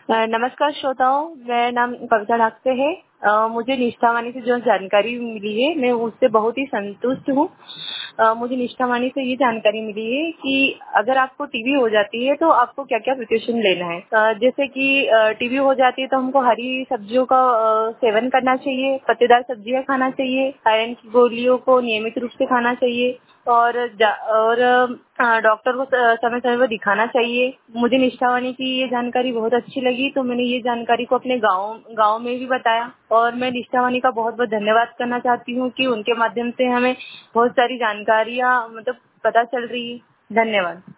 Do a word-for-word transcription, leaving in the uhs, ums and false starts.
अ, नमस्कार श्रोताओं, मेरा नाम कविता ढाकसे है। अ, मुझे निष्ठा वाणी से जो जानकारी मिली है, मैं उससे बहुत ही संतुष्ट हूँ। अ, मुझे निष्ठा वाणी से ये जानकारी मिली है कि अगर आपको टीबी हो जाती है तो आपको क्या-क्या प्रिकॉशन लेना है। अ, जैसे कि अ, टीबी हो जाती है तो हमको हरी सब्जियों का अ, सेवन करना चाहिए, पत्तेदार सब्जियाँ खाना चाहिए, आयरन की गोलियों को नियमित रूप से खाना चाहिए और जा और अ, डॉक्टर को स समय-समय पर दिखाना चाहिए। मुझे निष्ठा वाणी की ये जानकारी बहुत अच्छी लगी, तो मैंने ये जानकारी को अपने गाँव गाँव में भी बताया और मैं निष्ठा वाणी का बहुत-बहुत धन्यवाद करना चाहती हूँ कि उनके माध्यम से हमें बहुत सारी जानकारियाँ मतलब पता चल रही है। धन्यवाद।